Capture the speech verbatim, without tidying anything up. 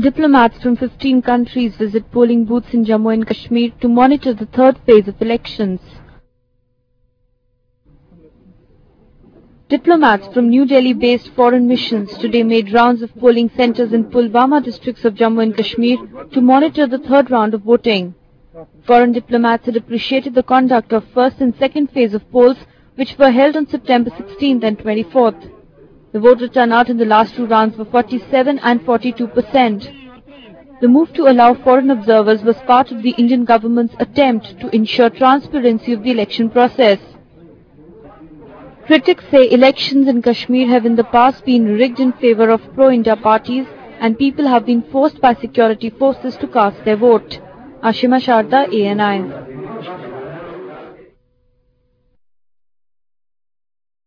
Diplomats from fifteen countries visit polling booths in Jammu and Kashmir to monitor the third phase of elections. Diplomats from New Delhi-based foreign missions today made rounds of polling centers in Pulwama districts of Jammu and Kashmir to monitor the third round of voting. Foreign diplomats had appreciated the conduct of first and second phase of polls, which were held on September sixteenth and twenty-fourth. The voter turnout in the last two rounds were forty-seven and forty-two percent. The move to allow foreign observers was part of the Indian government's attempt to ensure transparency of the election process. Critics say elections in Kashmir have in the past been rigged in favor of pro-India parties and people have been forced by security forces to cast their vote. Ashima Sharda, A N I.